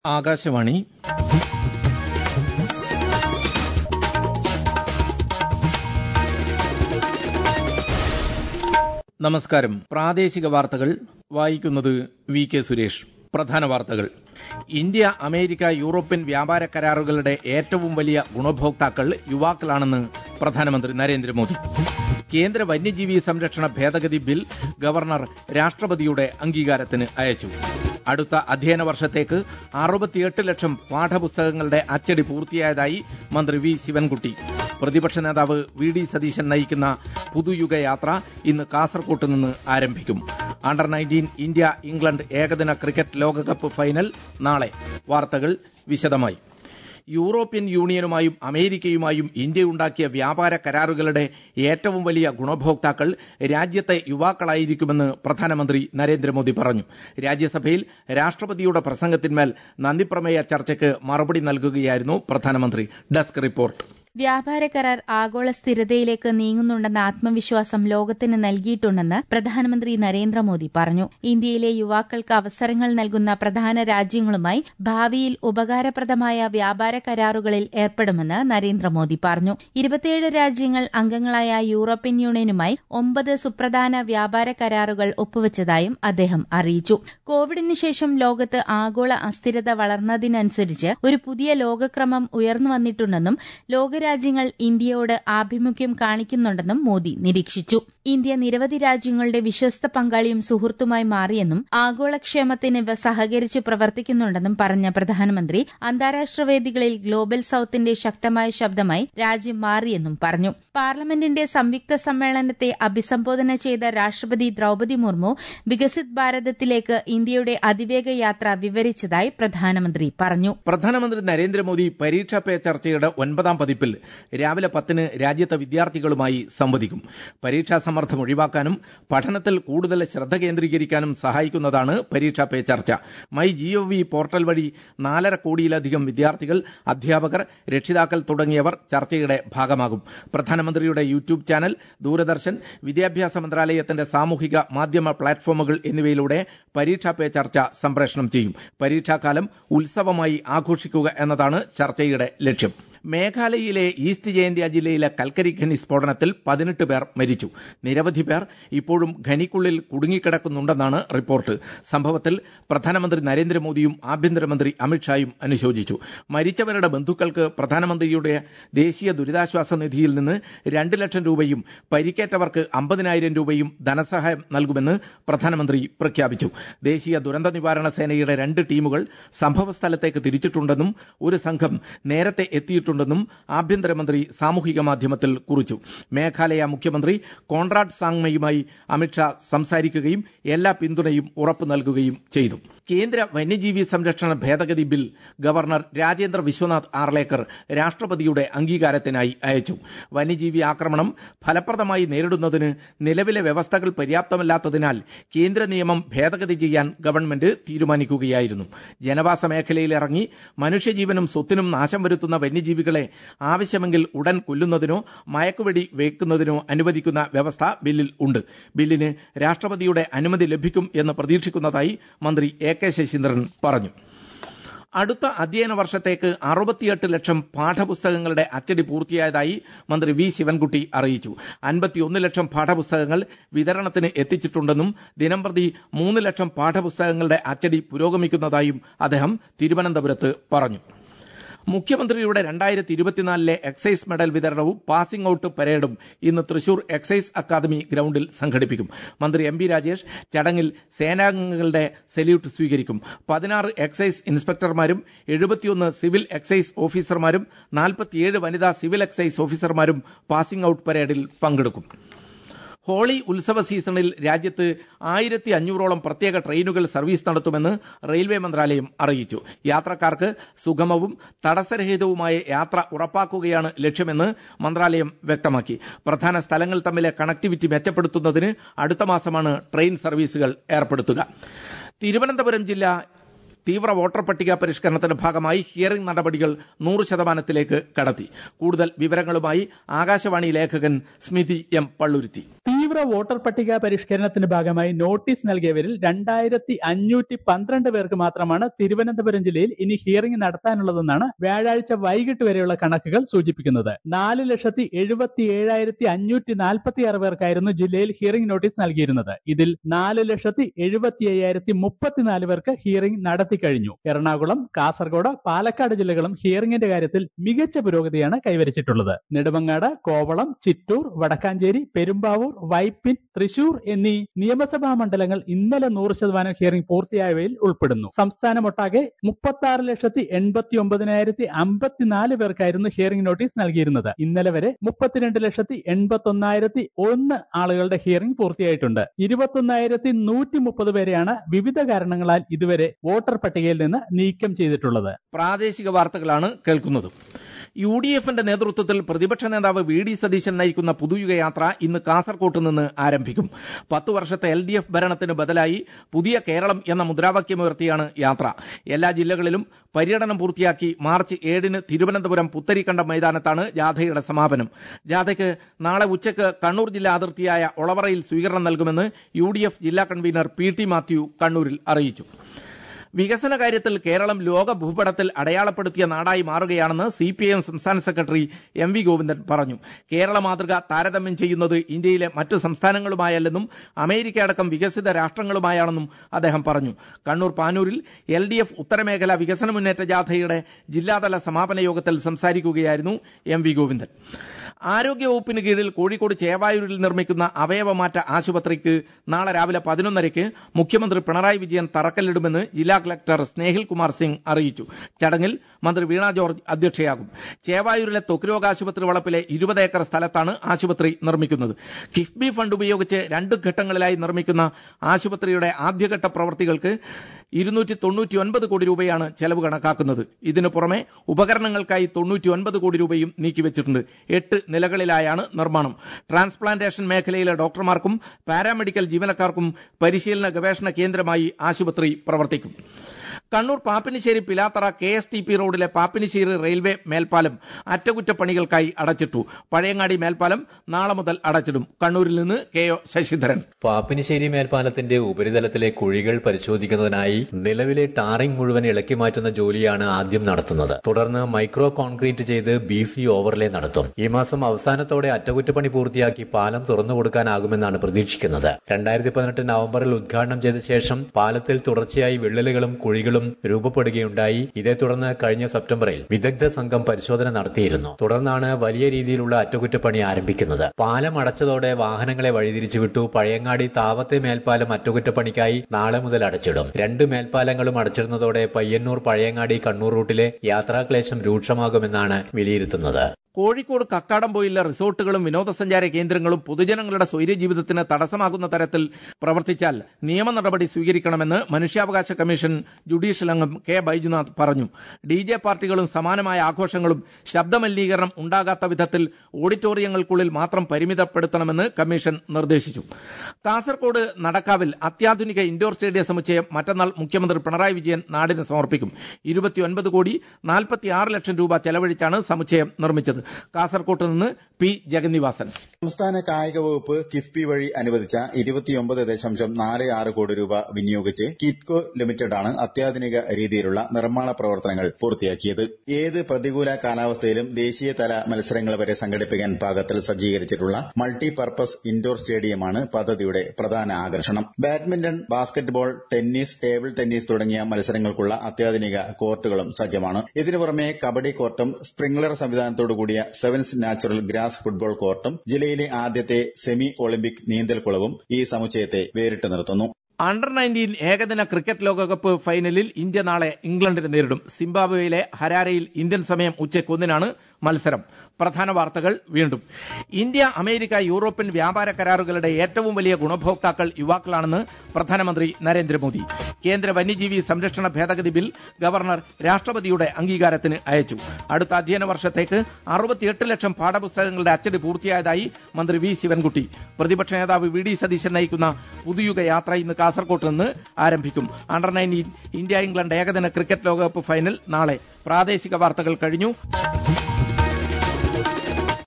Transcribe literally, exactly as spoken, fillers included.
ആകാശവാണി നമസ്കാരം. പ്രാദേശിക വാർത്തകൾ വായിക്കുന്നത് വി കെ സുരേഷ്. പ്രധാന വാർത്തകൾ. ഇന്ത്യ അമേരിക്ക യൂറോപ്യൻ വ്യാപാര കരാറുകളുടെ ഏറ്റവും വലിയ ഗുണഭോക്താക്കൾ യുവാക്കളാണെന്ന് പ്രധാനമന്ത്രി നരേന്ദ്രമോദി. കേന്ദ്ര വന്യജീവി സംരക്ഷണ ഭേദഗതി ബിൽ ഗവർണർ രാഷ്ട്രപതിയുടെ അംഗീകാരത്തിന് അയച്ചു. അടുത്ത അധ്യയന വർഷത്തേക്ക് അറുപത്തിയെട്ട് ലക്ഷം പാഠപുസ്തകങ്ങളുടെ അച്ചടി പൂർത്തിയായതായി മന്ത്രി വി ശിവൻകുട്ടി. പ്രതിപക്ഷ നേതാവ് വി ഡി സതീശൻ നയിക്കുന്ന പുതുയുഗ യാത്ര ഇന്ന് കാസർകോട്ട് നിന്ന് ആരംഭിക്കും. അണ്ടർ നയൻറ്റീൻ ഇന്ത്യ ഇംഗ്ലണ്ട് ഏകദിന ക്രിക്കറ്റ് ലോകകപ്പ് ഫൈനൽ നാളെ. വാർത്തകൾ വിശദമായി. യൂറോപ്യൻ യൂണിയനുമായും അമേരിക്കയുമായും ഇന്ത്യയുണ്ടാക്കിയ വ്യാപാര കരാറുകളുടെ ഏറ്റവും വലിയ ഗുണഭോക്താക്കൾ രാജ്യത്തെ യുവാക്കളായിരിക്കുമെന്ന് പ്രധാനമന്ത്രി നരേന്ദ്രമോദി പറഞ്ഞു. രാജ്യസഭയിൽ രാഷ്ട്രപതിയുടെ പ്രസംഗത്തിന്മേൽ നന്ദിപ്രമേയ ചർച്ചയ്ക്ക് മറുപടി നൽകുകയായിരുന്നു പ്രധാനമന്ത്രി. Desk report. വ്യാപാര കരാർ ആഗോള സ്ഥിരതയിലേക്ക് നീങ്ങുന്നുണ്ടെന്ന ആത്മവിശ്വാസം ലോകത്തിന് നൽകിയിട്ടുണ്ടെന്ന് പ്രധാനമന്ത്രി നരേന്ദ്രമോദി പറഞ്ഞു. ഇന്ത്യയിലെ യുവാക്കൾക്ക് അവസരങ്ങൾ നൽകുന്ന പ്രധാന രാജ്യങ്ങളുമായി ഭാവിയിൽ ഉപകാരപ്രദമായ വ്യാപാര കരാറുകളിൽ ഏർപ്പെടുമെന്ന് നരേന്ദ്രമോദി പറഞ്ഞു. ഇരുപത്തിയേഴ് രാജ്യങ്ങൾ അംഗങ്ങളായ യൂറോപ്യൻ യൂണിയനുമായി ഒമ്പത് സുപ്രധാന വ്യാപാര കരാറുകൾ ഒപ്പുവച്ചതായും അദ്ദേഹം അറിയിച്ചു. കോവിഡിന് ശേഷം ലോകത്ത് ആഗോള അസ്ഥിരത വളർന്നതിനനുസരിച്ച് ഒരു പുതിയ ലോകക്രമം ഉയർന്നുവന്നിട്ടുണ്ടെന്നും ലോക രാജ്യങ്ങൾ ഇന്ത്യയോട് ആഭിമുഖ്യം കാണിക്കുന്നുണ്ടെന്നും മോദി നിരീക്ഷിച്ചു. ഇന്ത്യ നിരവധി രാജ്യങ്ങളുടെ വിശ്വസ്ത പങ്കാളിയും സുഹൃത്തുമായി മാറിയെന്നും ആഗോളക്ഷേമത്തിന് ഇവ സഹകരിച്ച് പ്രവർത്തിക്കുന്നുണ്ടെന്നും പറഞ്ഞ പ്രധാനമന്ത്രി അന്താരാഷ്ട്ര വേദികളിൽ ഗ്ലോബൽ സൌത്തിന്റെ ശക്തമായ ശബ്ദമായി രാജ്യം മാറിയെന്നും പറഞ്ഞു. പാർലമെന്റിന്റെ സംയുക്ത സമ്മേളനത്തെ അഭിസംബോധന ചെയ്ത രാഷ്ട്രപതി ദ്രൌപദി മുർമു വികസിത് ഭാരതത്തിലേക്ക് ഇന്ത്യയുടെ അതിവേഗ യാത്ര വിവരിച്ചതായി പ്രധാനമന്ത്രി പറഞ്ഞു. പ്രധാനമന്ത്രി നരേന്ദ്രമോദി പരീക്ഷാ പേ ചർച്ചയുടെ ഒൻപതാം പതിപ്പിൽ രാവിലെ പത്തിന് രാജ്യത്തെ വിദ്യാർത്ഥികളുമായി സംവദിക്കും. പരീക്ഷാ സമ്മർദ്ദം ഒഴിവാക്കാനും പഠനത്തിൽ കൂടുതൽ ശ്രദ്ധ കേന്ദ്രീകരിക്കാനും സഹായിക്കുന്നതാണ് പരീക്ഷാ പേ ചർച്ച. മൈ ജിഒവി പോർട്ടൽ വഴി നാലര കോടിയിലധികം വിദ്യാർത്ഥികൾ, അധ്യാപകർ, രക്ഷിതാക്കൾ തുടങ്ങിയവർ ചർച്ചയുടെ ഭാഗമാകും. പ്രധാനമന്ത്രിയുടെ യൂട്യൂബ് ചാനൽ, ദൂരദർശൻ, വിദ്യാഭ്യാസ മന്ത്രാലയത്തിന്റെ സാമൂഹിക മാധ്യമ പ്ലാറ്റ്ഫോമുകൾ എന്നിവയിലൂടെ പരീക്ഷാ പേ ചർച്ച സംപ്രേഷണം ചെയ്യും. പരീക്ഷാകാലം ഉത്സവമായി ആഘോഷിക്കുക എന്നതാണ് ചർച്ചയുടെ ലക്ഷ്യം. മേഘാലയയിലെ ഈസ്റ്റ് ജയന്തിയ ജില്ലയിലെ കൽക്കരി ഖനി സ്ഫോടനത്തിൽ പതിനെട്ട് പേർ മരിച്ചു. നിരവധി പേർ ഇപ്പോഴും ഖനിക്കുള്ളിൽ കുടുങ്ങിക്കിടക്കുന്നുണ്ടെന്നാണ് റിപ്പോർട്ട്. സംഭവത്തിൽ പ്രധാനമന്ത്രി നരേന്ദ്രമോദിയും ആഭ്യന്തരമന്ത്രി അമിത്ഷായും അനുശോചിച്ചു. മരിച്ചവരുടെ ബന്ധുക്കൾക്ക് പ്രധാനമന്ത്രിയുടെ ദേശീയ ദുരിതാശ്വാസ നിധിയിൽ നിന്ന് രണ്ട് ലക്ഷം രൂപയും പരിക്കേറ്റവർക്ക് അമ്പതിനായിരം രൂപയും ധനസഹായം നൽകുമെന്ന് പ്രധാനമന്ത്രി പ്രഖ്യാപിച്ചു. ദേശീയ ദുരന്ത നിവാരണ സേനയുടെ രണ്ട് ടീമുകൾ സംഭവസ്ഥലത്തേക്ക് തിരിച്ചിട്ടുണ്ടെന്നും ഒരു സംഘം നേരത്തെ എത്തിയിട്ടുണ്ടെന്നും ആഭ്യന്തരമന്ത്രി സാമൂഹിക മാധ്യമത്തിൽ കുറിച്ചു. മേഘാലയ മുഖ്യമന്ത്രി കോൺറാഡ് സാങ്മയുമായി അമിത്ഷാ സംസാരിക്കുകയും എല്ലാ പിന്തുണയും ഉറപ്പു നൽകുകയും ചെയ്തു. കേന്ദ്ര വന്യജീവി സംരക്ഷണ ഭേദഗതി ബിൽ ഗവർണർ രാജേന്ദ്ര വിശ്വനാഥ് ആർലേക്കർ രാഷ്ട്രപതിയുടെ അംഗീകാരത്തിനായി അയച്ചു. വന്യജീവി ആക്രമണം ഫലപ്രദമായി നേരിടുന്നതിന് നിലവിലെ വ്യവസ്ഥകൾ പര്യാപ്തമല്ലാത്തതിനാൽ കേന്ദ്ര നിയമം ഭേദഗതി ചെയ്യാൻ ഗവൺമെന്റ് തീരുമാനിക്കുകയായിരുന്നു. ജനവാസ മേഖലയിലിറങ്ങി മനുഷ്യജീവനും സ്വത്തിനും നാശം വരുത്തുന്ന വന്യജീവികളെ ആവശ്യമെങ്കിൽ ഉടൻ കൊല്ലുന്നതിനോ മയക്കുവെടി വയ്ക്കുന്നതിനോ അനുവദിക്കുന്ന വ്യവസ്ഥ ബില്ലിൽ ഉണ്ട്. ബില്ലിന് രാഷ്ട്രപതിയുടെ അനുമതി ലഭിക്കും എന്ന് പ്രതീക്ഷിക്കുന്നതായി മന്ത്രി എ കെ ശശീന്ദ്രൻ പറഞ്ഞു. അടുത്ത അധ്യയന വർഷത്തേക്ക് അറുപത്തിയെട്ട് ലക്ഷം പാഠപുസ്തകങ്ങളുടെ അച്ചടി പൂർത്തിയായതായി മന്ത്രി വി ശിവൻകുട്ടി അറിയിച്ചു. അൻപത്തിയൊന്ന് ലക്ഷം പാഠപുസ്തകങ്ങൾ വിതരണത്തിന് എത്തിച്ചിട്ടുണ്ടെന്നും ദിനംപ്രതി മൂന്ന് ലക്ഷം പാഠപുസ്തകങ്ങളുടെ അച്ചടി പുരോഗമിക്കുന്നതായും അദ്ദേഹം തിരുവനന്തപുരത്ത് പറഞ്ഞു. മുഖ്യമന്ത്രിയുടെ രണ്ടായിരത്തി ഇരുപത്തിനാലിലെ എക്സൈസ് മെഡൽ വിതരണവും പാസിംഗ് ഔട്ട് പരേഡും ഇന്ന് തൃശൂർ എക്സൈസ് അക്കാദമി ഗ്രൌണ്ടിൽ സംഘടിപ്പിക്കും. മന്ത്രി എം ബി രാജേഷ് ചടങ്ങിൽ സേനാംഗങ്ങളുടെ സല്യൂട്ട് സ്വീകരിക്കും. പതിനാറ് എക്സൈസ് ഇൻസ്പെക്ടർമാരും എഴുപത്തിയൊന്ന് സിവിൽ എക്സൈസ് ഓഫീസർമാരും നാൽപ്പത്തിയേഴ് വനിതാ സിവിൽ എക്സൈസ് ഓഫീസർമാരും പാസിംഗ് ഔട്ട് പരേഡിൽ പങ്കെടുക്കും. ഹോളി ഉത്സവ സീസണിൽ രാജ്യത്ത് ആയിരത്തി അഞ്ഞൂറോളം പ്രത്യേക ട്രെയിനുകൾ സർവീസ് നടത്തുമെന്ന് റെയിൽവേ മന്ത്രാലയം അറിയിച്ചു. യാത്രക്കാർക്ക് സുഗമവും തടസ്സരഹിതവുമായ യാത്ര ഉറപ്പാക്കുകയാണ് ലക്ഷ്യമെന്ന് മന്ത്രാലയം വ്യക്തമാക്കി. പ്രധാന സ്ഥലങ്ങൾ തമ്മിലെ കണക്ടിവിറ്റി മെച്ചപ്പെടുത്തുന്നതിന് അടുത്ത മാസമാണ് ട്രെയിൻ സർവീസുകൾ ഏർപ്പെടുത്തുക. തിരുവനന്തപുരം ജില്ല തീവ്ര വോട്ടർ പട്ടിക പരിഷ്കരണത്തിന്റെ ഭാഗമായി ഹിയറിംഗ് നടപടികൾ നൂറ് ശതമാനത്തിലേക്ക് കടത്തി. കൂടുതൽ വിവരങ്ങളുമായി ആകാശവാണി ലേഖകൻ സ്മിതി എം പള്ളുരുത്തി. തീവ്ര വോട്ടർ പട്ടിക പരിഷ്കരണത്തിന്റെ ഭാഗമായി നോട്ടീസ് നൽകിയവരിൽ രണ്ടായിരത്തി അഞ്ഞൂറ്റി പന്ത്രണ്ട് പേർക്ക് മാത്രമാണ് തിരുവനന്തപുരം ജില്ലയിൽ ഇനി ഹിയറിംഗ് നടത്താനുള്ളതെന്നാണ് വ്യാഴാഴ്ച വൈകിട്ട് വരെയുള്ള കണക്കുകൾ സൂചിപ്പിക്കുന്നത്. നാല് ലക്ഷത്തി എഴുപത്തി ഏഴായിരത്തി അഞ്ഞൂറ്റി നാൽപ്പത്തി ആറ് പേർക്കായിരുന്നു ജില്ലയിൽ ഹിയറിംഗ് നോട്ടീസ് നൽകിയിരുന്നത്. ഇതിൽ നാല് ലക്ഷത്തി എഴുപത്തി അയ്യായിരത്തി മുപ്പത്തിനാല് പേർക്ക് ഹിയറിംഗ് നടത്തി കഴിഞ്ഞു. എറണാകുളം, കാസർഗോഡ്, പാലക്കാട് ജില്ലകളും ഹിയറിംഗിന്റെ കാര്യത്തിൽ മികച്ച പുരോഗതിയാണ് കൈവരിച്ചിട്ടുള്ളത്. നെടുമങ്ങാട്, കോവളം, ചിറ്റൂർ, വടക്കാഞ്ചേരി, പെരുമ്പാവൂർ, വൈപ്പിൻ, തൃശൂർ എന്നീ നിയമസഭാ മണ്ഡലങ്ങൾ ഇന്നലെ നൂറ് ശതമാനം ഹിയറിംഗ് പൂർത്തിയായവയിൽ ഉൾപ്പെടുന്നു. സംസ്ഥാനമൊട്ടാകെ മുപ്പത്തി ആറ് ലക്ഷത്തി എൺപത്തി ഒമ്പതിനായിരത്തി അമ്പത്തിനാല് പേർക്കായിരുന്നു ഹിയറിംഗ് നോട്ടീസ് നൽകിയിരുന്നത്. ഇന്നലെ വരെ മുപ്പത്തിരണ്ട് ലക്ഷത്തി എൺപത്തി ഒന്നായിരത്തി ഒന്ന് ആളുകളുടെ ഹിയറിംഗ് പൂർത്തിയായിട്ടുണ്ട്. ഇരുപത്തി ഒന്നായിരത്തി നൂറ്റി മുപ്പത് പേരെയാണ് വിവിധ കാരണങ്ങളാൽ ഇതുവരെ വോട്ടർ പട്ടികയിൽ നിന്ന് നീക്കം ചെയ്തിട്ടുള്ളത്. പ്രാദേശിക വാർത്തകളാണ് കേൾക്കുന്നത്. യു ഡി എഫിന്റെ നേതൃത്വത്തിൽ പ്രതിപക്ഷ നേതാവ് വി ഡി സതീശൻ നയിക്കുന്ന പുതുയുഗ യാത്ര ഇന്ന് കാസർകോട്ട് നിന്ന് ആരംഭിക്കും. പത്തു വർഷത്തെ എൽ ഡി എഫ് ഭരണത്തിന് ബദലായി പുതിയ കേരളം എന്ന മുദ്രാവാക്യമുയർത്തിയാണ് യാത്ര. എല്ലാ ജില്ലകളിലും പര്യടനം പൂർത്തിയാക്കി മാർച്ച് ഏഴിന് തിരുവനന്തപുരം പുത്തരിക്കണ്ടം മൈതാനത്താണ് ജാഥയുടെ സമാപനം. ജാഥയ്ക്ക് നാളെ ഉച്ചയ്ക്ക് കണ്ണൂർ ജില്ലാ അതിർത്തിയായ ഒളവറയിൽ സ്വീകരണം നൽകുമെന്ന് യു ഡി എഫ് ജില്ലാ കൺവീനർ പി ടി മാത്യു കണ്ണൂരിൽ അറിയിച്ചു. വികസന കാര്യത്തിൽ കേരളം ലോക ഭൂപടത്തിൽ അടയാളപ്പെടുത്തിയ നാടായി മാറുകയാണെന്ന് സി പി ഐ എം സംസ്ഥാന സെക്രട്ടറി എം വി ഗോവിന്ദൻ പറഞ്ഞു. കേരള മാതൃക താരതമ്യം ചെയ്യുന്നത് ഇന്ത്യയിലെ മറ്റു സംസ്ഥാനങ്ങളുമായല്ലെന്നും അമേരിക്ക അടക്കം വികസിത രാഷ്ട്രങ്ങളുമായാണെന്നും അദ്ദേഹം പറഞ്ഞു. കണ്ണൂർ പാനൂരിൽ എൽ ഡി എഫ് ഉത്തരമേഖല വികസന മുന്നേറ്റ ജാഥയുടെ ജില്ലാതല സമാപന യോഗത്തിൽ സംസാരിക്കുകയായിരുന്നു എം വി ഗോവിന്ദൻ. ആരോഗ്യവകുപ്പിന് കീഴിൽ കോഴിക്കോട് ചേവായൂരിൽ നിർമ്മിക്കുന്ന അവയവമാറ്റ ആശുപത്രിക്ക് നാളെ രാവിലെ പതിനൊന്നരയ്ക്ക് മുഖ്യമന്ത്രി പിണറായി വിജയൻ തറക്കല്ലിടുമെന്ന് ജില്ലാ കളക്ടർ സ്നേഹിൽ കുമാർ സിംഗ് അറിയിച്ചു. ചടങ്ങിൽ മന്ത്രി വീണ ജോർജ് അധ്യക്ഷയാകും. ചേവായൂരിലെ ത്വക്രോഗ ആശുപത്രി വളപ്പിലെ ഇരുപത് ഏക്കർ സ്ഥലത്താണ് ആശുപത്രി നിർമ്മിക്കുന്നത്. കിഫ്ബി ഫണ്ട് ഉപയോഗിച്ച് രണ്ട് ഘട്ടങ്ങളിലായി നിർമ്മിക്കുന്ന ആശുപത്രിയുടെ ആദ്യഘട്ട പ്രവൃത്തികൾക്ക് ഇരുന്നൂറ്റി തൊണ്ണൂറ്റി ഒൻപത് കോടി രൂപയാണ് ചെലവ് കണക്കാക്കുന്നത്. ഇതിനു പുറമെ ഉപകരണങ്ങൾക്കായി തൊണ്ണൂറ്റി ഒൻപത് കോടി രൂപയും നീക്കിവച്ചിട്ടുണ്ട്. എട്ട് നിലകളിലായാണ് നിർമ്മാണം. ട്രാൻസ്പ്ലാന്റേഷൻ മേഖലയിലെ ഡോക്ടർമാർക്കും പാരാമെഡിക്കൽ ജീവനക്കാർക്കും പരിശീലന ഗവേഷണ കേന്ദ്രമായി ആശുപത്രി പ്രവർത്തിക്കും. Kannur Pappinissery Pilathara K S T P റോഡിലെ പാപ്പിനിശ്ശേരി റെയിൽവേ മേൽപ്പാലം അറ്റകുറ്റപ്പണികൾക്കായി അടച്ചിട്ടു. പഴയങ്ങാടി മേൽപ്പാലം നാളെ മുതൽ അടച്ചിടും. കണ്ണൂരിൽ നിന്ന് കെ ഒ ശശിധരൻ. പാപ്പിനിശ്ശേരി മേൽപ്പാലത്തിന്റെ ഉപരിതലത്തിലെ കുഴികൾ പരിശോധിക്കുന്നതിനായി നിലവിലെ ടാറിംഗ് മുഴുവൻ ഇളക്കി മാറ്റുന്ന ജോലിയാണ് ആദ്യം നടത്തുന്നത്. തുടർന്ന് മൈക്രോ കോൺക്രീറ്റ് ചെയ്ത് ബി സി ഓവർലേ നടത്തും. ഈ മാസം അവസാനത്തോടെ അറ്റകുറ്റപ്പണി പൂർത്തിയാക്കി പാലം തുറന്നുകൊടുക്കാനാകുമെന്നാണ് പ്രതീക്ഷിക്കുന്നത്. രണ്ടായിരത്തി പതിനെട്ട് നവംബറിൽ ഉദ്ഘാടനം ചെയ്ത ശേഷം പാലത്തിൽ തുടർച്ചയായി വിള്ളലുകളും കുഴികളും രൂപപ്പെടുകയുണ്ടായി. ഇതേ തുടർന്ന് കഴിഞ്ഞ സെപ്റ്റംബറിൽ വിദഗ്ധ സംഘം പരിശോധന നടത്തിയിരുന്നു. തുടർന്നാണ് വലിയ രീതിയിലുള്ള അറ്റകുറ്റപ്പണി ആരംഭിക്കുന്നത്. പാലം അടച്ചതോടെ വാഹനങ്ങളെ വഴിതിരിച്ചുവിട്ടു. പഴയങ്ങാടി താവത്തെ മേൽപ്പാലം അറ്റകുറ്റപ്പണിക്കായി നാളെ മുതൽ അടച്ചിടും. രണ്ട് മേൽപ്പാലങ്ങളും അടച്ചിടുന്നതോടെ പയ്യന്നൂർ പഴയങ്ങാടി കണ്ണൂർ റൂട്ടിലെ യാത്രാക്ലേശം രൂക്ഷമാകുമെന്നാണ് വിലയിരുത്തുന്നത്. കോഴിക്കോട് കക്കാടംപൊയിലെ റിസോർട്ടുകളും വിനോദസഞ്ചാര കേന്ദ്രങ്ങളും പൊതുജനങ്ങളുടെ സ്വൈര്യജീവിതത്തിന് തടസ്സമാകുന്ന തരത്തിൽ പ്രവർത്തിച്ചാൽ നിയമ നടപടി സ്വീകരിക്കണമെന്ന് മനുഷ്യാവകാശ കമ്മീഷൻ ജുഡീഷ്യൽ അംഗം കെ ബൈജുനാഥ് പറഞ്ഞു. ഡി ജെ പാർട്ടികളും സമാനമായ ആഘോഷങ്ങളും ശബ്ദമലിനീകരണം ഉണ്ടാകാത്ത വിധത്തിൽ ഓഡിറ്റോറിയങ്ങൾക്കുള്ളിൽ മാത്രം പരിമിതപ്പെടുത്തണമെന്ന് കമ്മീഷൻ നിർദ്ദേശിച്ചു. കാസർകോട് നടക്കാവിൽ അത്യാധുനിക ഇൻഡോർ സ്റ്റേഡിയം സമുച്ചയം മറ്റന്നാൾ മുഖ്യമന്ത്രി പിണറായി വിജയൻ നാടിന് സമർപ്പിക്കും. ഇരുപത്തിയൊൻപത് കോടി നാൽപ്പത്തിയാറ് ലക്ഷം രൂപ ചെലവഴിച്ചാണ് സമുച്ചയം നിർമ്മിച്ചത്. കാസർകോട്ട് നിന്ന് പി ജഗന്നിവാസൻ. സംസ്ഥാന കായിക വകുപ്പ് കിഫ്ബി വഴി അനുവദിച്ച ഇരുപത്തിയൊമ്പത് ദശാംശം നാല് ആറ് കോടി രൂപ വിനിയോഗിച്ച് കിറ്റ്കോ ലിമിറ്റഡാണ് അത്യാധുനിക രീതിയിലുള്ള നിർമ്മാണ പ്രവർത്തനങ്ങൾ പൂർത്തിയാക്കിയത്. ഏത് പ്രതികൂല കാലാവസ്ഥയിലും ദേശീയതല മത്സരങ്ങൾ വരെ സംഘടിപ്പിക്കാൻ പാകത്തിൽ സജ്ജീകരിച്ചിട്ടുള്ള മൾട്ടി പർപ്പസ് ഇൻഡോർ സ്റ്റേഡിയമാണ് പദ്ധതിയുടെ പ്രധാന ആകർഷണം. Badminton, basketball, tennis, table tennis തുടങ്ങിയ മത്സരങ്ങൾക്കുള്ള അത്യാധുനിക കോർട്ടുകളും സജ്ജമാണ്. ഇതിനു പുറമെ കബഡി കോർട്ടും സ്പ്രിംഗ്ലർ സംവിധാനത്തോടുകൂടിയ സെവൻസ് നാച്ചുറൽ ഗ്രാസ് ഫുട്ബോൾ കോർട്ടും ജില്ലയിലെ ആദ്യത്തെ സെമി ഒളിമ്പിക് നീന്തൽക്കുളവും ഈ സമുച്ചയത്തെ വേറിട്ട് നിർത്തുന്നു. അണ്ടർ നയൻറ്റീൻ ഏകദിന ക്രിക്കറ്റ് ലോകകപ്പ് ഫൈനലിൽ ഇന്ത്യ നാളെ ഇംഗ്ലണ്ടിനെ നേരിടും. സിംബാബ്വേയിലെ ഹരാരയിൽ ഇന്ത്യൻ സമയം ഉച്ചയ്ക്ക് ഒന്നിനാണ് മത്സരം. പ്രധാന വാർത്തകൾ വീണ്ടും. ഇന്ത്യ അമേരിക്ക യൂറോപ്യൻ വ്യാപാര കരാറുകളുടെ ഏറ്റവും വലിയ ഗുണഭോക്താക്കൾ യുവാക്കളാണെന്ന് പ്രധാനമന്ത്രി നരേന്ദ്രമോദി. കേന്ദ്ര വന്യജീവി സംരക്ഷണ ഭേദഗതി ബിൽ ഗവർണർ രാഷ്ട്രപതിയുടെ അംഗീകാരത്തിന് അയച്ചു. അടുത്ത അധ്യയന വർഷത്തേക്ക് അറുപത്തിയെട്ട് ലക്ഷം പാഠപുസ്തകങ്ങളുടെ അച്ചടി പൂർത്തിയായതായി മന്ത്രി വി ശിവൻകുട്ടി. പ്രതിപക്ഷ നേതാവ് വി ഡി സതീശൻ നയിക്കുന്ന പുതുയുഗ യാത്ര ഇന്ന് കാസർകോട്ട് നിന്ന് ആരംഭിക്കും. അണ്ടർ നയൻറ്റീൻ ഇന്ത്യ ഇംഗ്ലണ്ട് ഏകദിന ക്രിക്കറ്റ് ലോകകപ്പ് ഫൈനൽ നാളെ. പ്രാദേശിക വാർത്തകൾ കഴിഞ്ഞു.